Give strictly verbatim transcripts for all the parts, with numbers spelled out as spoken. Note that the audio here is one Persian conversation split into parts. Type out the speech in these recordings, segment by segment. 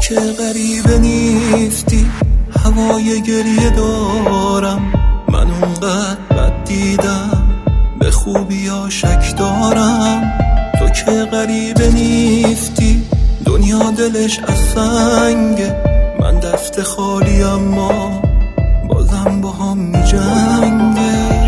که غریبه نیستی، هوای گریه دارم، من اونقدر بد دیدم، به خوبی ها شک دارم. تو که غریبه نیستی، دنیا دلش از سنگه، من دست خالی اما بازم با هم می جنگه.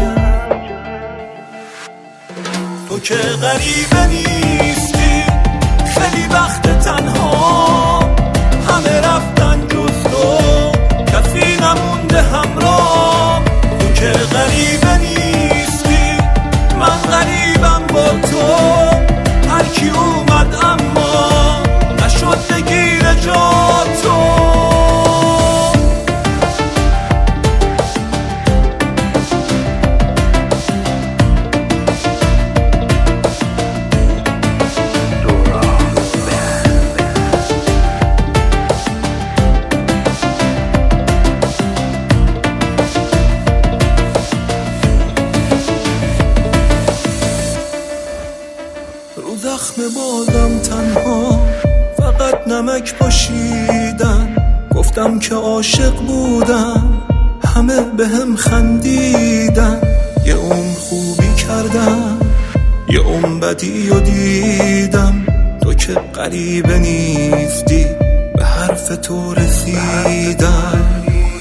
تو که غریبه نیستی، خیلی وقت تنها، همه رفتن جز تو، کسی نمونده همراه. تو که غریبه نیستی، من غریبم با تو، هر کی اومد اما نشد بگیر جا تو. رو زخم بازم تنها، فقط نمک پاشیدن، گفتم که عاشق بودم، همه به هم خندیدن، یه اون خوبی کردم، یه اون بدی و دیدم. تو که غریبه نیستی، به حرف تو رسیدم.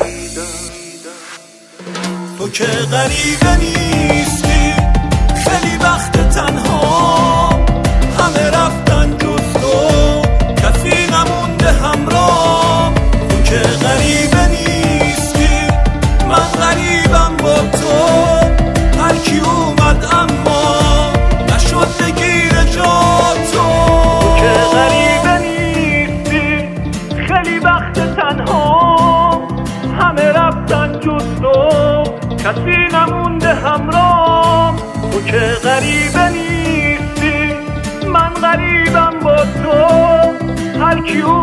تو که غریبه نیستی، خیلی وقت تنها، همه رفتن جز تو، کسی نمونده همراه. تو که غریبه نیستی، من غریبم با تو، هر کی اومد اما نشد بگیر جا تو. تو که غریبه نیستی، خیلی وقت تنها، همه رفتن جز تو، کسی نمونده همراه. تو که غریبه نیستی، من غریبم با تو، هر کی